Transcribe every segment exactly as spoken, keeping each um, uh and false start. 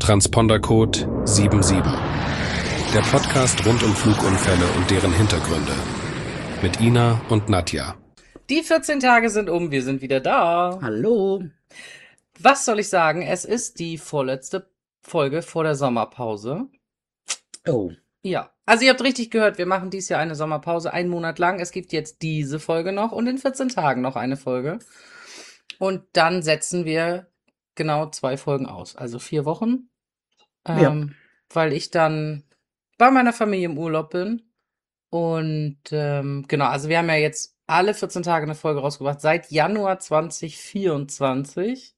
Transpondercode sieben sieben. Der Podcast rund um Flugunfälle und deren Hintergründe. Mit Ina und Nadja. Die vierzehn Tage sind um, wir sind wieder da. Hallo. Was soll ich sagen? Es ist die vorletzte Folge vor der Sommerpause. Oh. Ja, also ihr habt richtig gehört, wir machen dieses Jahr eine Sommerpause, einen Monat lang. Es gibt jetzt diese Folge noch und in vierzehn Tagen noch eine Folge. Und dann setzen wir genau zwei Folgen aus, also vier Wochen. Ähm, Ja. Weil ich dann bei meiner Familie im Urlaub bin. Und ähm, genau, also wir haben ja jetzt alle vierzehn Tage eine Folge rausgebracht, seit Januar zwanzig vierundzwanzig.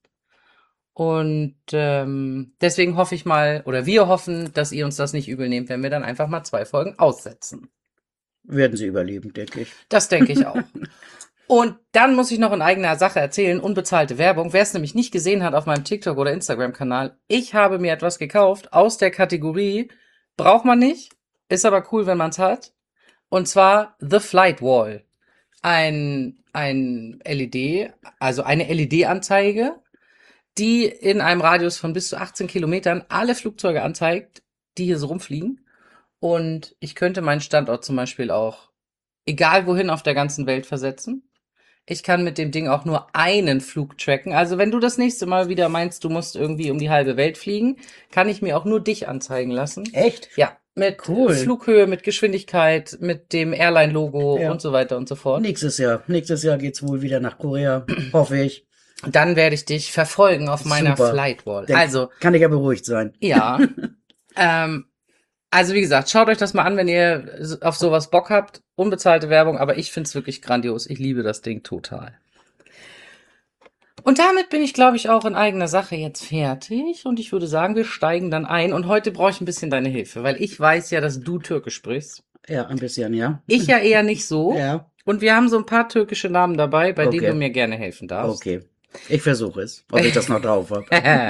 Und ähm, deswegen hoffe ich mal, oder wir hoffen, dass ihr uns das nicht übel nehmt, wenn wir dann einfach mal zwei Folgen aussetzen. Werden sie überleben, denke ich. Das denke ich auch. Und dann muss ich noch in eigener Sache erzählen, unbezahlte Werbung. Wer es nämlich nicht gesehen hat auf meinem TikTok- oder Instagram-Kanal, ich habe mir etwas gekauft aus der Kategorie, braucht man nicht, ist aber cool, wenn man es hat. Und zwar The Flight Wall. Ein, ein L E D, also eine L E D-Anzeige, die in einem Radius von bis zu achtzehn Kilometern alle Flugzeuge anzeigt, die hier so rumfliegen. Und ich könnte meinen Standort zum Beispiel auch egal wohin auf der ganzen Welt versetzen. Ich kann mit dem Ding auch nur einen Flug tracken. Also wenn du das nächste Mal wieder meinst, du musst irgendwie um die halbe Welt fliegen, kann ich mir auch nur dich anzeigen lassen. Echt? Ja, mit Cool. Flughöhe, mit Geschwindigkeit, mit dem Airline-Logo Ja. und so weiter und so fort. Nächstes Jahr. Nächstes Jahr geht's wohl wieder nach Korea, hoffe ich. Dann werde ich dich verfolgen auf meiner Super. Flightwall. Denk- Also, Kann ich ja beruhigt sein. ja. ähm, also wie gesagt, schaut euch das mal an, wenn ihr so- auf sowas Bock habt. Unbezahlte Werbung, aber ich find's wirklich grandios. Ich liebe das Ding total. Und damit bin ich, glaube ich, auch in eigener Sache jetzt fertig. Und ich würde sagen, wir steigen dann ein. Und heute brauche ich ein bisschen deine Hilfe, weil ich weiß ja, dass du Türkisch sprichst. Ja, ein bisschen, ja. Ich ja eher nicht so. Ja, Und wir haben so ein paar türkische Namen dabei, bei Okay. denen du mir gerne helfen darfst. okay. Ich versuche es, ob ich das noch drauf habe.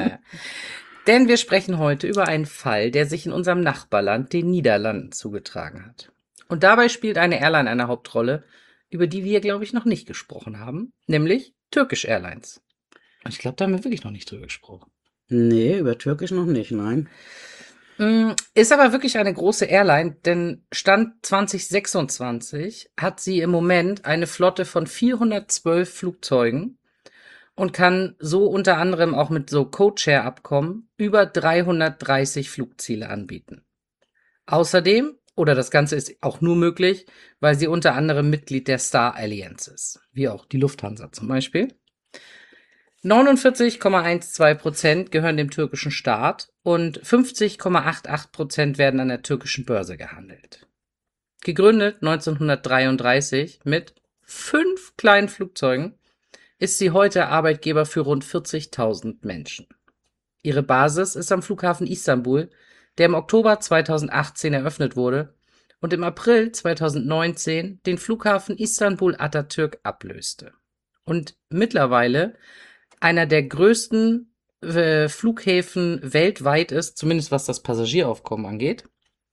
Denn wir sprechen heute über einen Fall, der sich in unserem Nachbarland, den Niederlanden, zugetragen hat. Und dabei spielt eine Airline eine Hauptrolle, über die wir, glaube ich, noch nicht gesprochen haben, nämlich Turkish Airlines. Und ich glaube, da haben wir wirklich noch nicht drüber gesprochen. Nee, über Türkisch noch nicht, nein. Mm, Ist aber wirklich eine große Airline, denn Stand zwanzig sechsundzwanzig hat sie im Moment eine Flotte von vierhundertzwölf Flugzeugen und kann so unter anderem auch mit so Codeshare-Abkommen über dreihundertdreißig Flugziele anbieten. Außerdem, oder das Ganze ist auch nur möglich, weil sie unter anderem Mitglied der Star Alliance ist, wie auch die Lufthansa zum Beispiel. neunundvierzig Komma zwölf Prozent gehören dem türkischen Staat und fünfzig Komma achtundachtzig Prozent werden an der türkischen Börse gehandelt. Gegründet neunzehnhundertdreiunddreißig mit fünf kleinen Flugzeugen, ist sie heute Arbeitgeber für rund vierzigtausend Menschen. Ihre Basis ist am Flughafen Istanbul, der im Oktober zweitausendachtzehn eröffnet wurde und im April zweitausendneunzehn den Flughafen Istanbul Atatürk ablöste. Und mittlerweile einer der größten äh, Flughäfen weltweit ist, zumindest was das Passagieraufkommen angeht,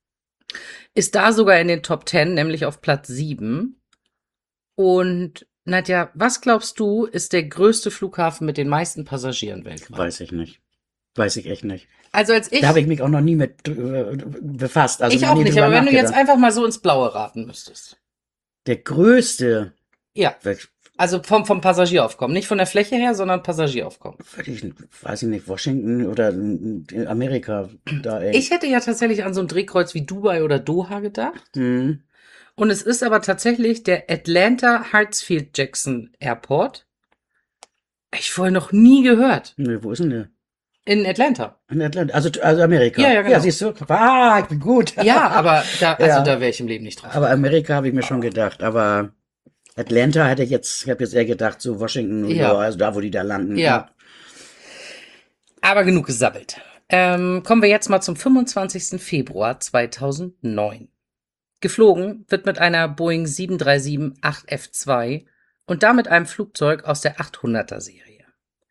ist da sogar in den Top zehn, nämlich auf Platz sieben. Und Nadja, was glaubst du, ist der größte Flughafen mit den meisten Passagieren weltweit? Weiß ich nicht. Weiß ich echt nicht. Also als ich, Da habe ich mich auch noch nie mit äh, befasst. Also ich noch auch nie nicht, drüber aber wenn du jetzt nachgedacht. einfach mal so ins Blaue raten müsstest. Der größte, Ja, also vom, vom Passagieraufkommen. Nicht von der Fläche her, sondern Passagieraufkommen. ich weiß ich nicht, Washington oder äh, Amerika, da ey. Ich hätte ja tatsächlich an so ein Drehkreuz wie Dubai oder Doha gedacht. Hm. Und es ist aber tatsächlich der Atlanta Hartsfield Jackson Airport. Ich vorher noch nie gehört. Nee, wo ist denn der? In Atlanta. In Atlanta, also, also Amerika. Ja, ja, genau. Ja, siehst du. Ah, ich bin gut. Ja, aber da, also Ja. da wäre ich im Leben nicht drauf. Aber Amerika habe ich mir schon gedacht. Aber Atlanta hätte ich jetzt, ich habe jetzt eher gedacht, so Washington und Ja. so, also da, wo die da landen. Ja. Aber genug gesabbelt. Ähm, kommen wir jetzt mal zum fünfundzwanzigsten Februar zweitausendneun. Geflogen wird mit einer Boeing sieben drei sieben acht F zwei und damit einem Flugzeug aus der achthunderter Serie.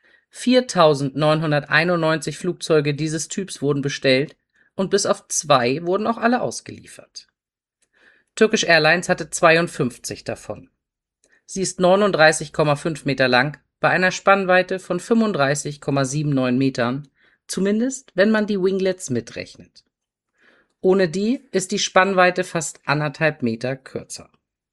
viertausendneunhunderteinundneunzig Flugzeuge dieses Typs wurden bestellt und bis auf zwei wurden auch alle ausgeliefert. Turkish Airlines hatte zweiundfünfzig davon. Sie ist neununddreißig Komma fünf Meter lang bei einer Spannweite von fünfunddreißig Komma neunundsiebzig Metern, Zumindest, wenn man die Winglets mitrechnet. Ohne die ist die Spannweite fast anderthalb Meter kürzer.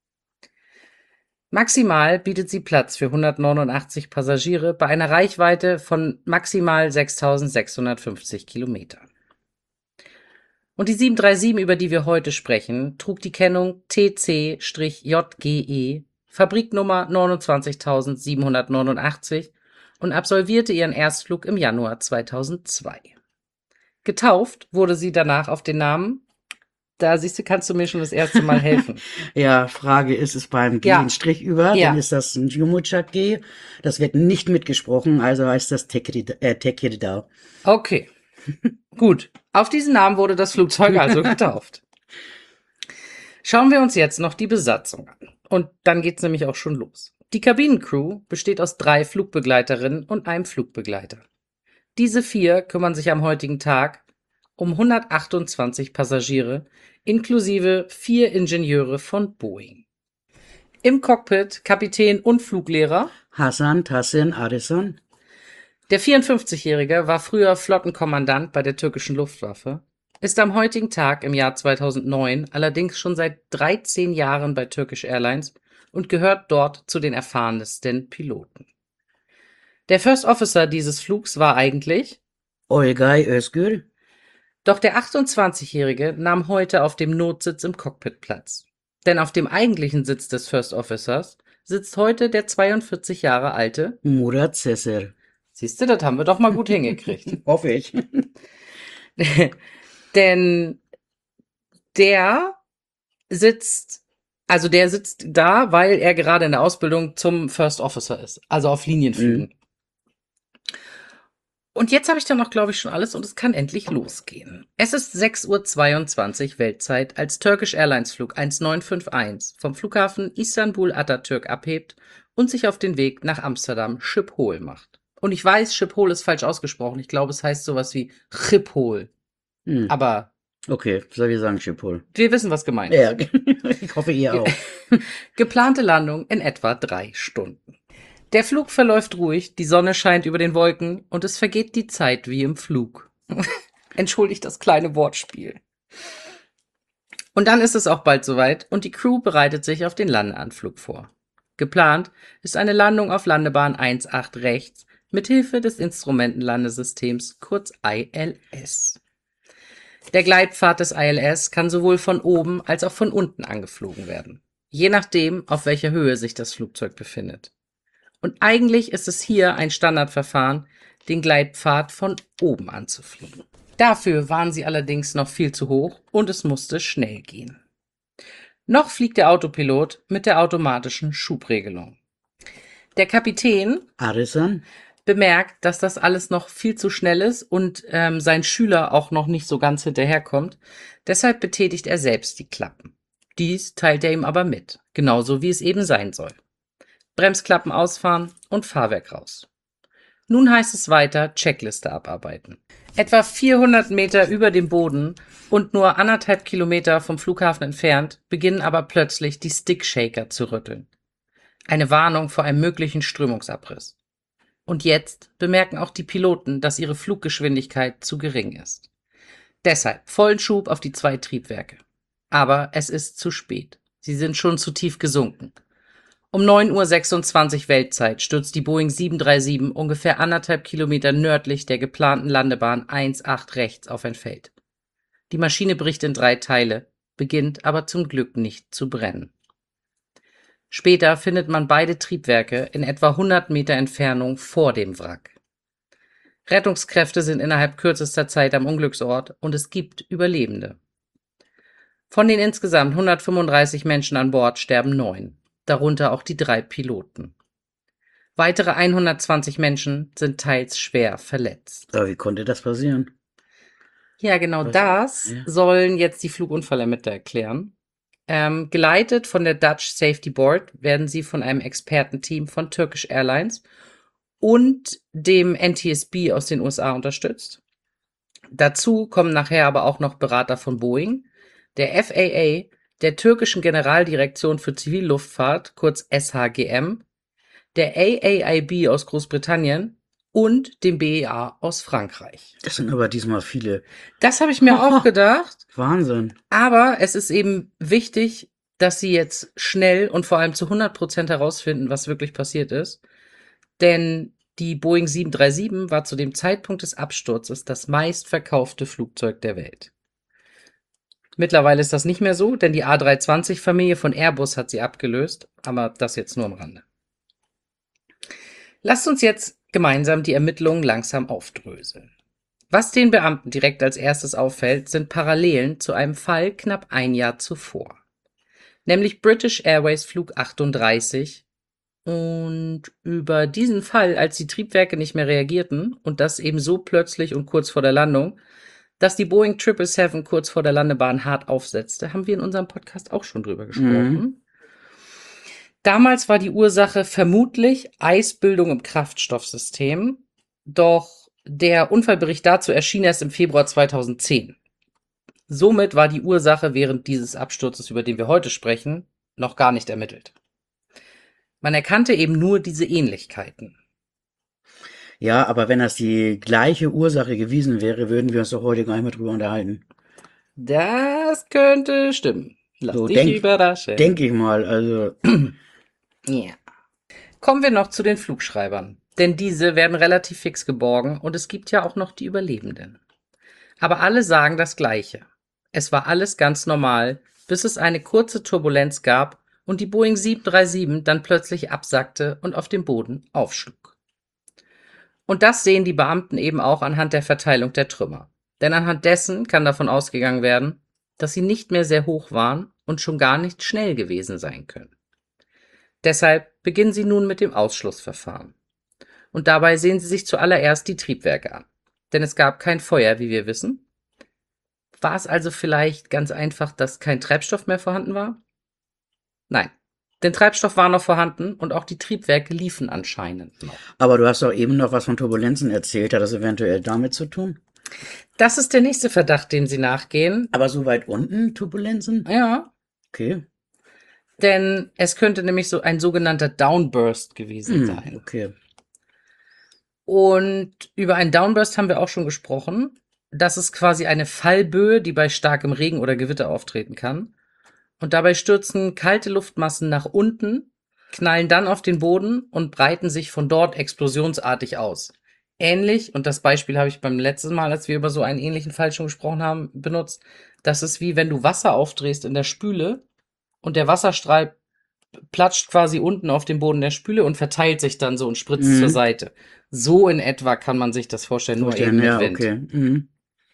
Maximal bietet sie Platz für hundertneunundachtzig Passagiere bei einer Reichweite von maximal sechstausendsechshundertfünfzig Kilometern. Und die sieben drei sieben, über die wir heute sprechen, trug die Kennung T C J G E, Fabriknummer neunundzwanzigtausendsiebenhundertneunundachtzig und absolvierte ihren Erstflug im Januar zweitausendzwei. Getauft wurde sie danach auf den Namen, da siehst du, kannst du mir schon das erste Mal helfen. Ja, Frage, ist es beim G Ja. ein Strich über, Ja. dann ist das ein Jumuchak G. Das wird nicht mitgesprochen, also heißt das Tekirdal. Äh, Tekirdal. Okay, gut. Auf diesen Namen wurde das Flugzeug also getauft. Schauen wir uns jetzt noch die Besatzung an. Und dann geht's nämlich auch schon los. Die Kabinencrew besteht aus drei Flugbegleiterinnen und einem Flugbegleiter. Diese vier kümmern sich am heutigen Tag um hundertachtundzwanzig Passagiere, inklusive vier Ingenieure von Boeing. Im Cockpit Kapitän und Fluglehrer. Hassan Tassin Adeson. Der vierundfünfzigjährige war früher Flottenkommandant bei der türkischen Luftwaffe, ist am heutigen Tag im Jahr zweitausendneun allerdings schon seit dreizehn Jahren bei Turkish Airlines und gehört dort zu den erfahrensten Piloten. Der First Officer dieses Flugs war eigentlich, Olgay Özgür. doch der achtundzwanzigjährige nahm heute auf dem Notsitz im Cockpit Platz. Denn auf dem eigentlichen Sitz des First Officers sitzt heute der zweiundvierzig Jahre alte. Murat Seser. Siehst du, das haben wir doch mal gut hingekriegt. Hoffe ich. Denn der sitzt, also der sitzt da, weil er gerade in der Ausbildung zum First Officer ist, also auf Linienflügen. Mhm. Und jetzt habe ich dann auch, glaube ich, schon alles und es kann endlich losgehen. Es ist sechs Uhr zweiundzwanzig Weltzeit, als Turkish Airlines Flug eins neun fünf eins vom Flughafen Istanbul Atatürk abhebt und sich auf den Weg nach Amsterdam Schiphol macht. Und ich weiß, Schiphol ist falsch ausgesprochen. Ich glaube, es heißt sowas wie Schiphol. Hm. Aber Okay, soll ich sagen Schiphol? wir wissen, was gemeint ist. Ja, ich hoffe ihr auch. Geplante Landung in etwa drei Stunden. Der Flug verläuft ruhig, die Sonne scheint über den Wolken und es vergeht die Zeit wie im Flug. Entschuldigt das kleine Wortspiel. Und dann ist es auch bald soweit und die Crew bereitet sich auf den Landeanflug vor. Geplant ist eine Landung auf Landebahn eins acht rechts mithilfe des Instrumentenlandesystems, kurz I L S. Der Gleitpfad des I L S kann sowohl von oben als auch von unten angeflogen werden, je nachdem, auf welcher Höhe sich das Flugzeug befindet. Und eigentlich ist es hier ein Standardverfahren, den Gleitpfad von oben anzufliegen. Dafür waren sie allerdings noch viel zu hoch und es musste schnell gehen. Noch fliegt der Autopilot mit der automatischen Schubregelung. Der Kapitän Adeson. bemerkt, dass das alles noch viel zu schnell ist und ähm, sein Schüler auch noch nicht so ganz hinterherkommt. Deshalb betätigt er selbst die Klappen. Dies teilt er ihm aber mit, genauso wie es eben sein soll. Bremsklappen ausfahren und Fahrwerk raus. Nun heißt es weiter Checkliste abarbeiten. Etwa vierhundert Meter über dem Boden und nur anderthalb Kilometer vom Flughafen entfernt beginnen aber plötzlich die Stickshaker zu rütteln. Eine Warnung vor einem möglichen Strömungsabriss. Und jetzt bemerken auch die Piloten, dass ihre Fluggeschwindigkeit zu gering ist. Deshalb vollen Schub auf die zwei Triebwerke. Aber es ist zu spät. Sie sind schon zu tief gesunken. Um neun Uhr sechsundzwanzig Weltzeit stürzt die Boeing sieben drei sieben ungefähr anderthalb Kilometer nördlich der geplanten Landebahn eins acht rechts auf ein Feld. Die Maschine bricht in drei Teile, beginnt aber zum Glück nicht zu brennen. Später findet man beide Triebwerke in etwa hundert Meter Entfernung vor dem Wrack. Rettungskräfte sind innerhalb kürzester Zeit am Unglücksort und es gibt Überlebende. Von den insgesamt hundertfünfunddreißig Menschen an Bord sterben neun. Darunter auch die drei Piloten. Weitere hundertzwanzig Menschen sind teils schwer verletzt. Aber wie konnte das passieren? Ja, genau Was? das Ja. sollen jetzt die Flugunfallermittler erklären. Ähm, geleitet von der Dutch Safety Board werden sie von einem Expertenteam von Turkish Airlines und dem N T S B aus den U S A unterstützt. Dazu kommen nachher aber auch noch Berater von Boeing, der F A A, der türkischen Generaldirektion für Zivilluftfahrt, kurz S H G M, der A A I B aus Großbritannien und dem B E A aus Frankreich. Das sind aber diesmal viele. Das habe ich mir auch gedacht, Wahnsinn. aber es ist eben wichtig, dass sie jetzt schnell und vor allem zu hundert Prozent herausfinden, was wirklich passiert ist. Denn die Boeing sieben drei sieben war zu dem Zeitpunkt des Absturzes das meistverkaufte Flugzeug der Welt. Mittlerweile ist das nicht mehr so, denn die A drei zwanzig Familie von Airbus hat sie abgelöst, aber das jetzt nur am Rande. Lasst uns jetzt gemeinsam die Ermittlungen langsam aufdröseln. Was den Beamten direkt als erstes auffällt, sind Parallelen zu einem Fall knapp ein Jahr zuvor. Nämlich British Airways Flug achtunddreißig. Und über diesen Fall, als die Triebwerke nicht mehr reagierten und das eben so plötzlich und kurz vor der Landung, dass die Boeing sieben sieben sieben kurz vor der Landebahn hart aufsetzte, haben wir in unserem Podcast auch schon drüber gesprochen. Mhm. Damals war die Ursache vermutlich Eisbildung im Kraftstoffsystem, doch der Unfallbericht dazu erschien erst im Februar zweitausendzehn. Somit war die Ursache während dieses Absturzes, über den wir heute sprechen, noch gar nicht ermittelt. Man erkannte eben nur diese Ähnlichkeiten. Ja, aber wenn das die gleiche Ursache gewesen wäre, würden wir uns doch heute gar nicht mehr drüber unterhalten. Das könnte stimmen. Lass so, dich denk, überraschen. Denke ich mal, also. Ja. Kommen wir noch zu den Flugschreibern. Denn diese werden relativ fix geborgen und es gibt ja auch noch die Überlebenden. Aber alle sagen das Gleiche. Es war alles ganz normal, bis es eine kurze Turbulenz gab und die Boeing sieben drei sieben dann plötzlich absackte und auf dem Boden aufschlug. Und das sehen die Beamten eben auch anhand der Verteilung der Trümmer. Denn anhand dessen kann davon ausgegangen werden, dass sie nicht mehr sehr hoch waren und schon gar nicht schnell gewesen sein können. Deshalb beginnen sie nun mit dem Ausschlussverfahren. Und dabei sehen sie sich zuallererst die Triebwerke an. Denn es gab kein Feuer, wie wir wissen. War es also vielleicht ganz einfach, dass kein Treibstoff mehr vorhanden war? Nein, denn Treibstoff war noch vorhanden und auch die Triebwerke liefen anscheinend noch. Aber du hast doch eben noch was von Turbulenzen erzählt. Hat das eventuell damit zu tun? Das ist der nächste Verdacht, dem sie nachgehen. Aber so weit unten Turbulenzen? Ja. Okay. Denn es könnte nämlich so ein sogenannter Downburst gewesen Hm, sein. okay. Und über einen Downburst haben wir auch schon gesprochen. Das ist quasi eine Fallböe, die bei starkem Regen oder Gewitter auftreten kann. Und dabei stürzen kalte Luftmassen nach unten, knallen dann auf den Boden und breiten sich von dort explosionsartig aus. Ähnlich, und das Beispiel habe ich beim letzten Mal, als wir über so einen ähnlichen Fall schon gesprochen haben, benutzt. Das ist wie wenn du Wasser aufdrehst in der Spüle und der Wasserstrahl platscht quasi unten auf dem Boden der Spüle und verteilt sich dann so und spritzt Mhm. zur Seite. So in etwa kann man sich das vorstellen, nur eben mit ja, Wind. okay. Mhm.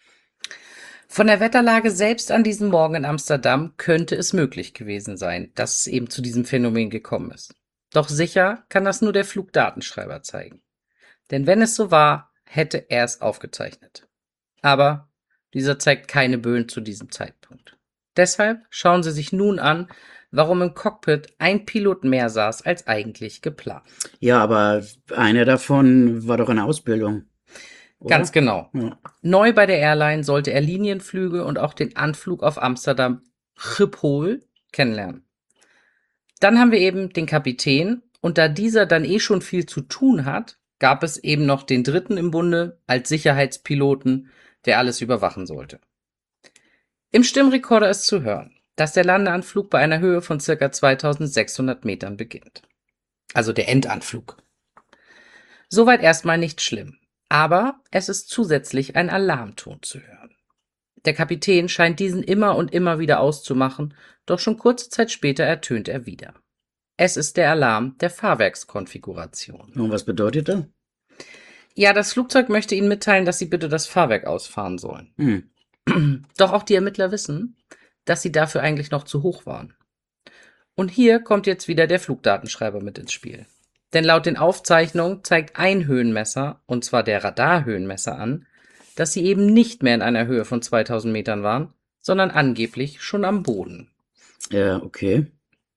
Von der Wetterlage selbst an diesem Morgen in Amsterdam könnte es möglich gewesen sein, dass es eben zu diesem Phänomen gekommen ist. Doch sicher kann das nur der Flugdatenschreiber zeigen. Denn wenn es so war, hätte er es aufgezeichnet. Aber dieser zeigt keine Böen zu diesem Zeitpunkt. Deshalb schauen Sie sich nun an, warum im Cockpit ein Pilot mehr saß als eigentlich geplant. Ja, aber einer davon war doch in der Ausbildung. Oder? Ganz genau. Ja. Neu bei der Airline sollte er Linienflüge und auch den Anflug auf Amsterdam Schiphol kennenlernen. Dann haben wir eben den Kapitän und da dieser dann eh schon viel zu tun hat, gab es eben noch den dritten im Bunde als Sicherheitspiloten, der alles überwachen sollte. Im Stimmrekorder ist zu hören, dass der Landeanflug bei einer Höhe von ca. zweitausendsechshundert Metern beginnt. Also der Endanflug. Soweit erstmal nicht schlimm. Aber es ist zusätzlich ein Alarmton zu hören. Der Kapitän scheint diesen immer und immer wieder auszumachen, doch schon kurze Zeit später ertönt er wieder. Es ist der Alarm der Fahrwerkskonfiguration. Und was bedeutet das? Ja, das Flugzeug möchte Ihnen mitteilen, dass Sie bitte das Fahrwerk ausfahren sollen. Hm. Doch auch die Ermittler wissen, dass sie dafür eigentlich noch zu hoch waren. Und hier kommt jetzt wieder der Flugdatenschreiber mit ins Spiel. Denn laut den Aufzeichnungen zeigt ein Höhenmesser, und zwar der Radarhöhenmesser, an, dass sie eben nicht mehr in einer Höhe von zweitausend Metern waren, sondern angeblich schon am Boden. Ja, okay.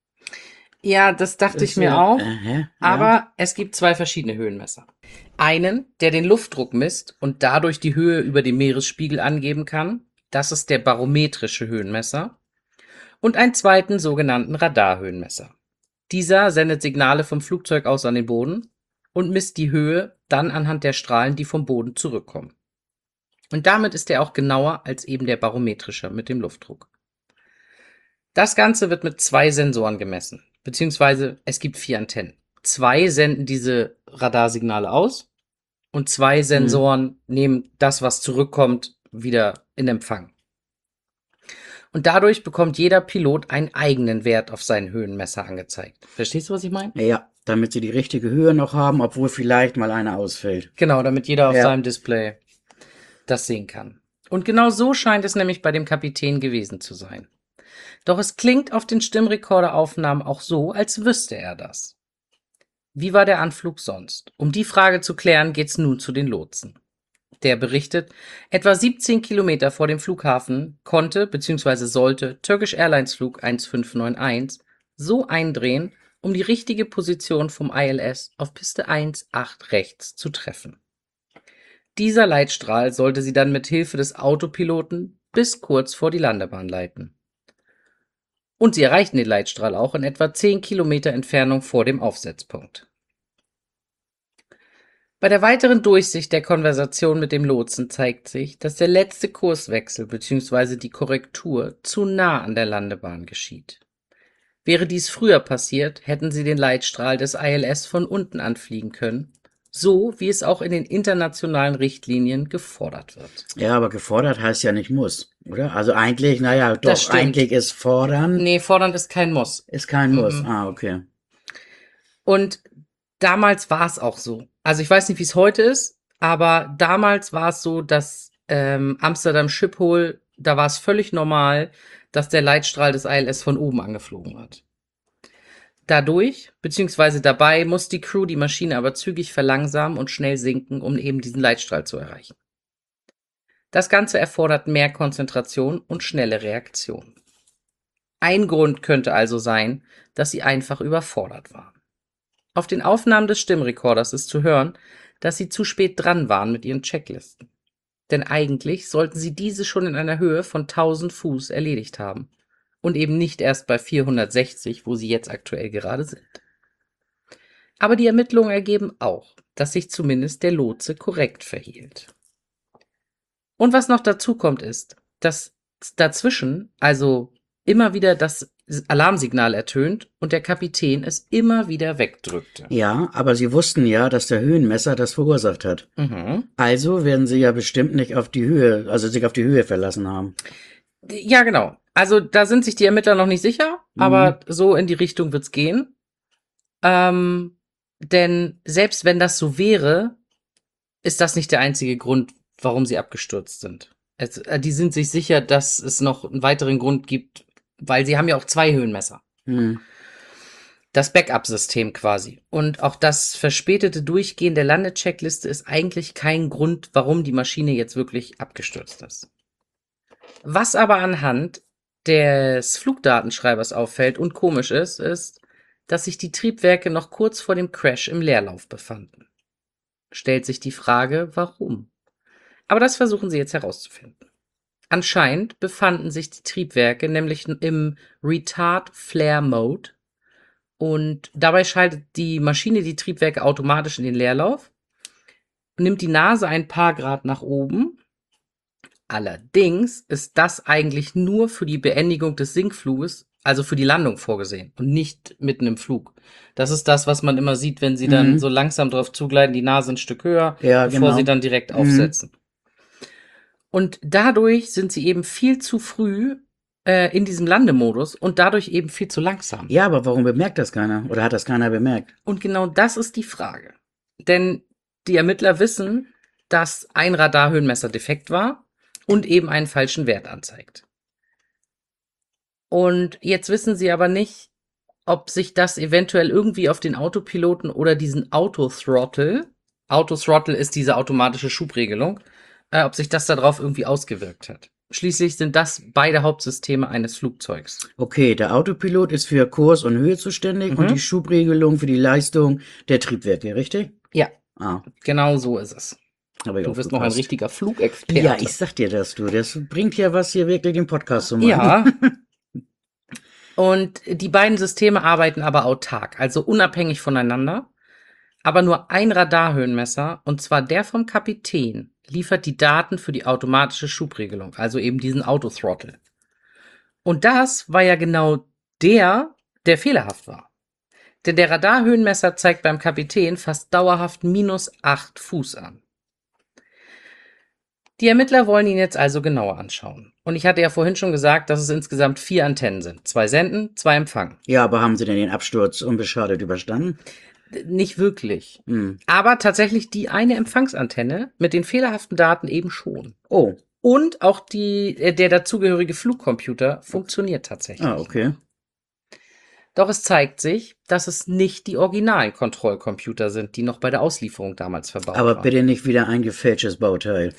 Ja, das dachte ich Ist mir ja- auch, Aha, ja. aber es gibt zwei verschiedene Höhenmesser. Einen, der den Luftdruck misst und dadurch die Höhe über dem Meeresspiegel angeben kann, das ist der barometrische Höhenmesser, und einen zweiten sogenannten Radarhöhenmesser. Dieser sendet Signale vom Flugzeug aus an den Boden und misst die Höhe dann anhand der Strahlen, die vom Boden zurückkommen. Und damit ist er auch genauer als eben der barometrische mit dem Luftdruck. Das Ganze wird mit zwei Sensoren gemessen, beziehungsweise es gibt vier Antennen. Zwei senden diese Radarsignale aus und zwei Sensoren mhm. nehmen das, was zurückkommt, wieder in Empfang. Und dadurch bekommt jeder Pilot einen eigenen Wert auf seinen Höhenmesser angezeigt. Verstehst du, was ich meine? Ja, damit sie die richtige Höhe noch haben, obwohl vielleicht mal einer ausfällt. Genau, damit jeder auf ja. seinem Display das sehen kann. Und genau so scheint es nämlich bei dem Kapitän gewesen zu sein. Doch es klingt auf den Stimmrekorderaufnahmen auch so, als wüsste er das. Wie war der Anflug sonst? Um die Frage zu klären, geht's nun zu den Lotsen. Der berichtet, etwa siebzehn Kilometer vor dem Flughafen konnte bzw. sollte Turkish Airlines Flug eins fünf neun eins so eindrehen, um die richtige Position vom I L S auf Piste eins acht rechts zu treffen. Dieser Leitstrahl sollte sie dann mit Hilfe des Autopiloten bis kurz vor die Landebahn leiten. Und sie erreichten den Leitstrahl auch in etwa zehn Kilometer Entfernung vor dem Aufsetzpunkt. Bei der weiteren Durchsicht der Konversation mit dem Lotsen zeigt sich, dass der letzte Kurswechsel bzw. die Korrektur zu nah an der Landebahn geschieht. Wäre dies früher passiert, hätten sie den Leitstrahl des I L S von unten anfliegen können, so wie es auch in den internationalen Richtlinien gefordert wird. Ja, aber gefordert heißt ja nicht muss, oder? Also eigentlich, naja, doch, eigentlich ist fordern. Nee, fordern ist kein Muss. Ist kein Muss, Mhm. ah, okay. Und damals war es auch so. Also ich weiß nicht, wie es heute ist, aber damals war es so, dass ähm, Amsterdam Schiphol, da war es völlig normal, dass der Leitstrahl des I L S von oben angeflogen wird. Dadurch, beziehungsweise dabei, muss die Crew die Maschine aber zügig verlangsamen und schnell sinken, um eben diesen Leitstrahl zu erreichen. Das Ganze erfordert mehr Konzentration und schnelle Reaktion. Ein Grund könnte also sein, dass sie einfach überfordert waren. Auf den Aufnahmen des Stimmrekorders ist zu hören, dass sie zu spät dran waren mit ihren Checklisten. Denn eigentlich sollten sie diese schon in einer Höhe von tausend Fuß erledigt haben. Und eben nicht erst bei vierhundertsechzig, wo sie jetzt aktuell gerade sind. Aber die Ermittlungen ergeben auch, dass sich zumindest der Lotse korrekt verhielt. Und was noch dazu kommt ist, dass dazwischen also immer wieder das Alarmsignal ertönt und der Kapitän es immer wieder wegdrückte. Ja, aber sie wussten ja, dass der Höhenmesser das verursacht hat. Mhm. Also werden sie ja bestimmt nicht auf die Höhe, also sich auf die Höhe verlassen haben. Ja, genau. Also da sind sich die Ermittler noch nicht sicher, mhm. aber so in die Richtung wird's gehen. Ähm, denn selbst wenn das so wäre, ist das nicht der einzige Grund, warum sie abgestürzt sind. Es, äh, die sind sich sicher, dass es noch einen weiteren Grund gibt, weil sie haben ja auch zwei Höhenmesser. Mhm. Das Backup-System quasi. Und auch das verspätete Durchgehen der Landecheckliste ist eigentlich kein Grund, warum die Maschine jetzt wirklich abgestürzt ist. Was aber anhand des Flugdatenschreibers auffällt und komisch ist, ist, dass sich die Triebwerke noch kurz vor dem Crash im Leerlauf befanden. Stellt sich die Frage, warum? Aber das versuchen sie jetzt herauszufinden. Anscheinend befanden sich die Triebwerke nämlich im Retard Flare Mode und dabei schaltet die Maschine die Triebwerke automatisch in den Leerlauf, nimmt die Nase ein paar Grad nach oben. Allerdings ist das eigentlich nur für die Beendigung des Sinkfluges, also für die Landung vorgesehen und nicht mitten im Flug. Das ist das, was man immer sieht, wenn sie dann Mhm. so langsam drauf zugleiten, die Nase ein Stück höher, Ja, bevor genau. sie dann direkt Mhm. aufsetzen. Und dadurch sind sie eben viel zu früh äh, in diesem Landemodus und dadurch eben viel zu langsam. Ja, aber warum bemerkt das keiner? Oder hat das keiner bemerkt? Und genau das ist die Frage. Denn die Ermittler wissen, dass ein Radarhöhenmesser defekt war und eben einen falschen Wert anzeigt. Und jetzt wissen sie aber nicht, ob sich das eventuell irgendwie auf den Autopiloten oder diesen Autothrottle, Autothrottle ist diese automatische Schubregelung, äh, ob sich das darauf irgendwie ausgewirkt hat. Schließlich sind das beide Hauptsysteme eines Flugzeugs. Okay, der Autopilot ist für Kurs und Höhe zuständig Mhm. und die Schubregelung für die Leistung der Triebwerke, richtig? Ja, Ah, genau so ist es. habe ich Du bist noch ein aufgepasst. richtiger Flugexperte. Ja, ich sag dir das, du. Das bringt ja was, hier wirklich den Podcast zu machen. Ja. Und die beiden Systeme arbeiten aber autark, also unabhängig voneinander. Aber nur ein Radarhöhenmesser, und zwar der vom Kapitän, liefert die Daten für die automatische Schubregelung, also eben diesen Autothrottle. Und das war ja genau der, der fehlerhaft war. Denn der Radarhöhenmesser zeigt beim Kapitän fast dauerhaft minus acht Fuß an. Die Ermittler wollen ihn jetzt also genauer anschauen. Und ich hatte ja vorhin schon gesagt, dass es insgesamt vier Antennen sind. Zwei senden, zwei empfangen. Ja, aber haben Sie denn den Absturz unbeschadet überstanden? Nicht wirklich. Hm. Aber tatsächlich die eine Empfangsantenne mit den fehlerhaften Daten eben schon. Oh. Und auch die, äh, der dazugehörige Flugcomputer funktioniert tatsächlich. Ah, okay. Doch es zeigt sich, dass es nicht die originalen Kontrollcomputer sind, die noch bei der Auslieferung damals verbaut Aber waren. bitte nicht wieder ein gefälschtes Bauteil.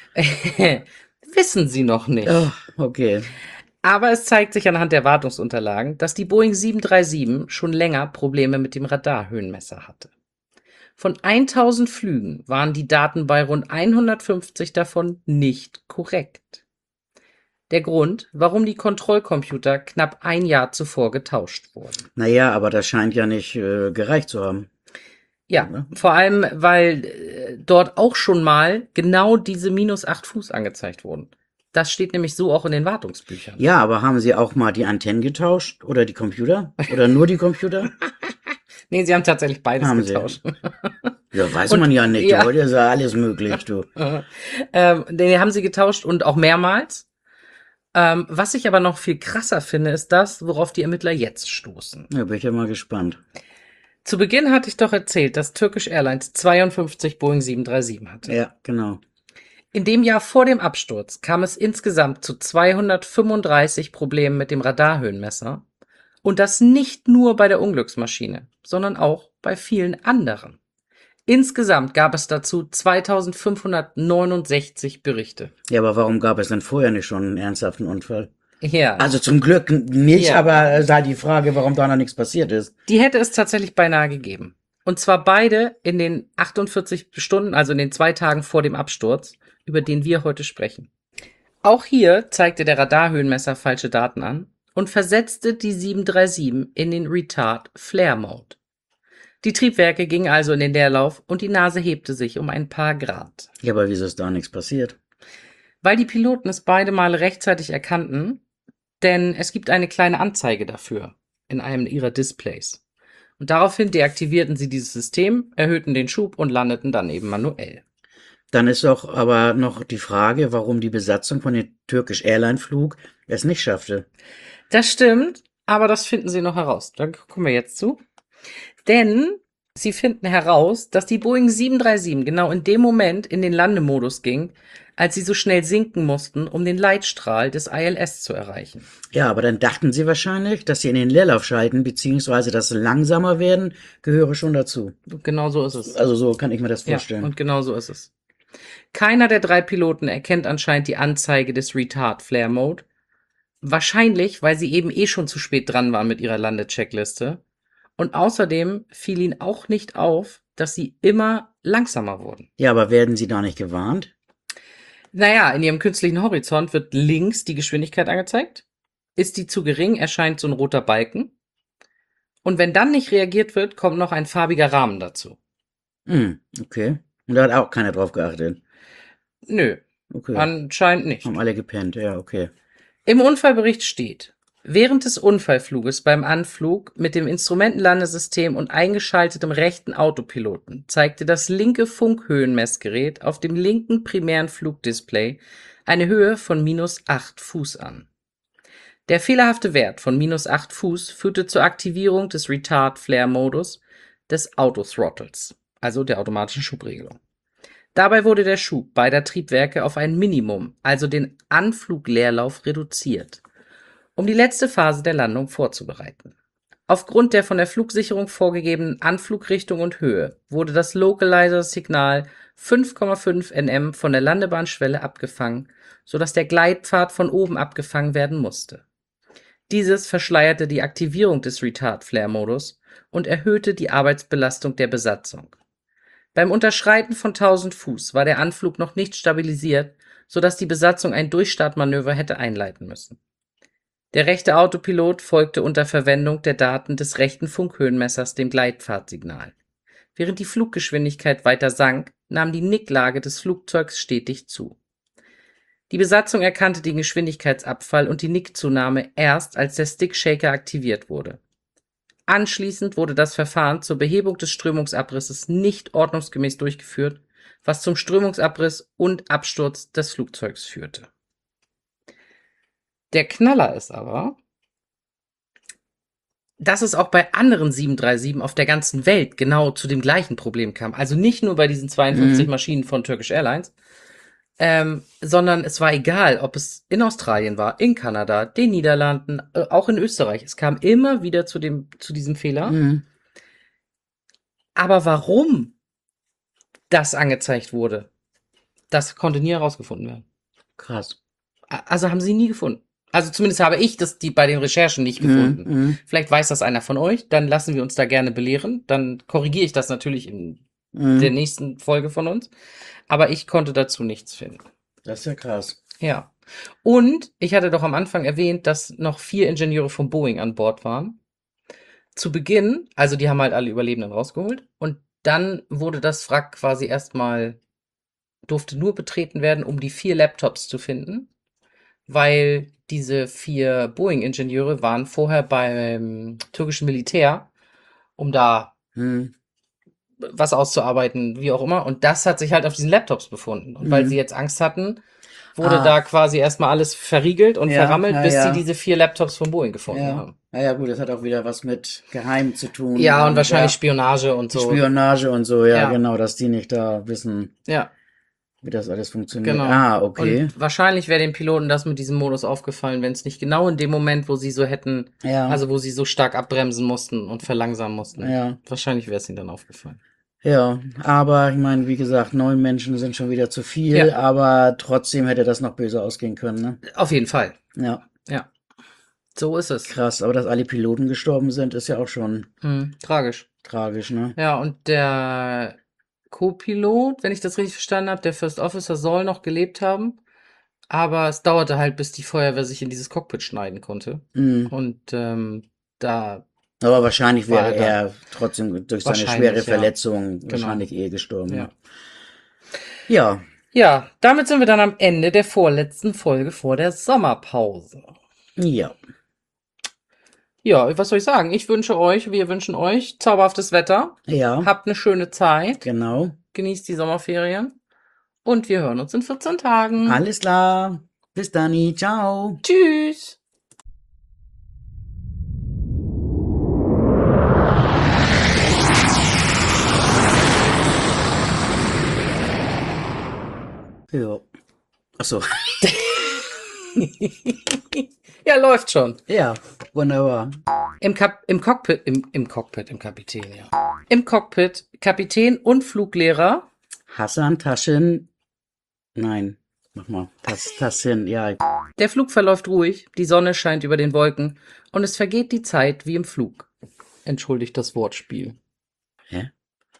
Wissen Sie noch nicht. Oh, okay. Aber es zeigt sich anhand der Wartungsunterlagen, dass die Boeing sieben drei sieben schon länger Probleme mit dem Radarhöhenmesser hatte. Von tausend Flügen waren die Daten bei rund hundertfünfzig davon nicht korrekt. Der Grund, warum die Kontrollcomputer knapp ein Jahr zuvor getauscht wurden. Naja, aber das scheint ja nicht äh, gereicht zu haben. Ja, vor allem, weil äh, dort auch schon mal genau diese minus acht Fuß angezeigt wurden. Das steht nämlich so auch in den Wartungsbüchern. Ja, aber haben Sie auch mal die Antennen getauscht? Oder die Computer? Oder nur die Computer? Nee, sie haben tatsächlich beides Haben sie. getauscht. Ja, weiß Und- man ja nicht. ja. Heute ist ja alles möglich, du. ähm, den haben sie getauscht und auch mehrmals. Ähm, was ich aber noch viel krasser finde, ist das, worauf die Ermittler jetzt stoßen. Ja, bin ich ja mal gespannt. Zu Beginn hatte ich doch erzählt, dass Turkish Airlines zweiundfünfzig Boeing sieben drei sieben hatte. Ja, genau. In dem Jahr vor dem Absturz kam es insgesamt zu zweihundertfünfunddreißig Problemen mit dem Radarhöhenmesser. Und das nicht nur bei der Unglücksmaschine, sondern auch bei vielen anderen. Insgesamt gab es dazu zweitausendfünfhundertneunundsechzig Berichte. Ja, aber warum gab es denn vorher nicht schon einen ernsthaften Unfall? Ja, Also zum Glück nicht, Ja. aber es ist halt die Frage, warum da noch nichts passiert ist. die hätte es tatsächlich beinahe gegeben. Und zwar beide in den achtundvierzig Stunden, also in den zwei Tagen vor dem Absturz, über den wir heute sprechen. Auch hier zeigte der Radarhöhenmesser falsche Daten an und versetzte die sieben drei sieben in den Retard Flare Mode. Die Triebwerke gingen also in den Leerlauf und die Nase hebte sich um ein paar Grad. Ja, aber wieso ist da nichts passiert? Weil die Piloten es beide Male rechtzeitig erkannten, denn es gibt eine kleine Anzeige dafür in einem ihrer Displays. Und daraufhin deaktivierten sie dieses System, erhöhten den Schub und landeten dann eben manuell. Dann ist doch aber noch die Frage, warum die Besatzung von dem Turkish Airline Flug es nicht schaffte. Das stimmt, aber das finden sie noch heraus. Da kommen wir jetzt zu. Denn sie finden heraus, dass die Boeing sieben drei sieben genau in dem Moment in den Landemodus ging, als sie so schnell sinken mussten, um den Leitstrahl des I L S zu erreichen. Ja, aber dann dachten sie wahrscheinlich, dass sie in den Leerlauf schalten, beziehungsweise das langsamer werden, gehöre schon dazu. Genau so ist es. Also so kann ich mir das Ja, vorstellen. und genau so ist es. Keiner der drei Piloten erkennt anscheinend die Anzeige des Retard Flare Mode. Wahrscheinlich, weil sie eben eh schon zu spät dran waren mit ihrer Landecheckliste. Und außerdem fiel ihnen auch nicht auf, dass sie immer langsamer wurden. Ja, aber werden sie da nicht gewarnt? Naja, in ihrem künstlichen Horizont wird links die Geschwindigkeit angezeigt. Ist die zu gering, erscheint so ein roter Balken. Und wenn dann nicht reagiert wird, kommt noch ein farbiger Rahmen dazu. Hm, okay. Und da hat auch keiner drauf geachtet. Nö, Okay. anscheinend nicht. Haben alle gepennt, ja, okay. Im Unfallbericht steht, während des Unfallfluges beim Anflug mit dem Instrumentenlandesystem und eingeschaltetem rechten Autopiloten zeigte das linke Funkhöhenmessgerät auf dem linken primären Flugdisplay eine Höhe von minus acht Fuß an. Der fehlerhafte Wert von minus acht Fuß führte zur Aktivierung des Retard-Flare-Modus des Autothrottles, also der automatischen Schubregelung. Dabei wurde der Schub beider Triebwerke auf ein Minimum, also den Anflugleerlauf, reduziert, um die letzte Phase der Landung vorzubereiten. Aufgrund der von der Flugsicherung vorgegebenen Anflugrichtung und Höhe wurde das Localizer-Signal fünf Komma fünf Nm von der Landebahnschwelle abgefangen, sodass der Gleitpfad von oben abgefangen werden musste. Dieses verschleierte die Aktivierung des Retard-Flare-Modus und erhöhte die Arbeitsbelastung der Besatzung. Beim Unterschreiten von tausend Fuß war der Anflug noch nicht stabilisiert, sodass die Besatzung ein Durchstartmanöver hätte einleiten müssen. Der rechte Autopilot folgte unter Verwendung der Daten des rechten Funkhöhenmessers dem Gleitpfadsignal. Während die Fluggeschwindigkeit weiter sank, nahm die Nicklage des Flugzeugs stetig zu. Die Besatzung erkannte den Geschwindigkeitsabfall und die Nickzunahme erst, als der Stick-Shaker aktiviert wurde. Anschließend wurde das Verfahren zur Behebung des Strömungsabrisses nicht ordnungsgemäß durchgeführt, was zum Strömungsabriss und Absturz des Flugzeugs führte. Der Knaller ist aber, dass es auch bei anderen sieben drei sieben auf der ganzen Welt genau zu dem gleichen Problem kam. Also nicht nur bei diesen zweiundfünfzig Mhm. Maschinen von Turkish Airlines, ähm, sondern es war egal, ob es in Australien war, in Kanada, den Niederlanden, äh, auch in Österreich. Es kam immer wieder zu dem, zu diesem Fehler. Mhm. Aber warum das angezeigt wurde, das konnte nie herausgefunden werden. Krass. A- Also haben sie nie gefunden. Also zumindest habe ich das die bei den Recherchen nicht gefunden. Mhm. Mhm. Vielleicht weiß das einer von euch, dann lassen wir uns da gerne belehren. Dann korrigiere ich das natürlich in Mhm. der nächsten Folge von uns. Aber ich konnte dazu nichts finden. Das ist ja krass. Ja. Und ich hatte doch am Anfang erwähnt, dass noch vier Ingenieure von Boeing an Bord waren. Zu Beginn, also die haben halt alle Überlebenden rausgeholt. Und dann wurde das Wrack quasi erstmal, durfte nur betreten werden, um die vier Laptops zu finden. Weil diese vier Boeing-Ingenieure waren vorher beim türkischen Militär, um da Mhm. was auszuarbeiten, wie auch immer. Und das hat sich halt auf diesen Laptops befunden. Und weil Mhm. sie jetzt Angst hatten, wurde Ah. da quasi erstmal alles verriegelt und Ja, verrammelt, ja, bis ja. sie diese vier Laptops von Boeing gefunden Ja. haben. Naja, gut, das hat auch wieder was mit Geheim zu tun. Ja, und wahrscheinlich ja, Spionage und so. Spionage und so, ja, Ja. genau, dass die nicht da wissen, Ja, wie das alles funktioniert. genau. Ah, okay. Und wahrscheinlich wäre den Piloten das mit diesem Modus aufgefallen, wenn es nicht genau in dem Moment, wo sie so hätten, Ja. also wo sie so stark abbremsen mussten und verlangsamen mussten. Ja. Wahrscheinlich wäre es ihnen dann aufgefallen. Ja, aber ich meine, wie gesagt, neun Menschen sind schon wieder zu viel, Ja. aber trotzdem hätte das noch böse ausgehen können, ne? Auf jeden Fall. Ja, Ja. So ist es. krass, aber dass alle Piloten gestorben sind, ist ja auch schon Hm, tragisch. tragisch, ne? Ja, und der Co-Pilot, wenn ich das richtig verstanden habe, der First Officer soll noch gelebt haben. Aber es dauerte halt, bis die Feuerwehr sich in dieses Cockpit schneiden konnte. Mhm. Und ähm, da, Aber wahrscheinlich War wäre er er trotzdem durch seine Wahrscheinlich, schwere ja. Verletzung Genau. wahrscheinlich eh gestorben. Ja. Ja. Ja, ja, damit sind wir dann am Ende der vorletzten Folge vor der Sommerpause. ja. Ja, was soll ich sagen? Ich wünsche euch, wir wünschen euch zauberhaftes Wetter. Ja, Habt eine schöne Zeit. genau. Genießt die Sommerferien. Und wir hören uns in vierzehn Tagen. Alles klar. Bis dann. Ciao. Tschüss. Ja. Ach so. Ja, läuft schon. Ja, wunderbar. Im, Kap im Cockpit, im, im Cockpit, im Kapitän, ja. Im Cockpit, Kapitän und Fluglehrer. Hassan Taschen. Nein, mach mal. Tas Tassin, ja. Der Flug verläuft ruhig, die Sonne scheint über den Wolken und es vergeht die Zeit wie im Flug. Entschuldigt das Wortspiel. Hä?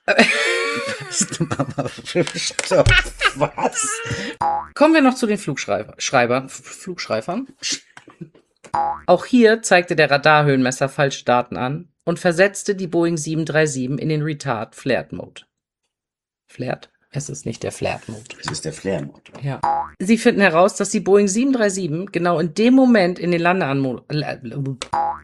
Stopp. Was? Kommen wir noch zu den Flugschreiber, Schreiber, F- Flugschreibern. Auch hier zeigte der Radarhöhenmesser falsche Daten an und versetzte die Boeing sieben drei sieben in den Retard Flared Mode. Flared? Es ist nicht der Flared Mode. Das ist der Flair-Mode. Ja. Sie finden heraus, dass die Boeing sieben drei sieben genau in dem Moment in den Landeanmodus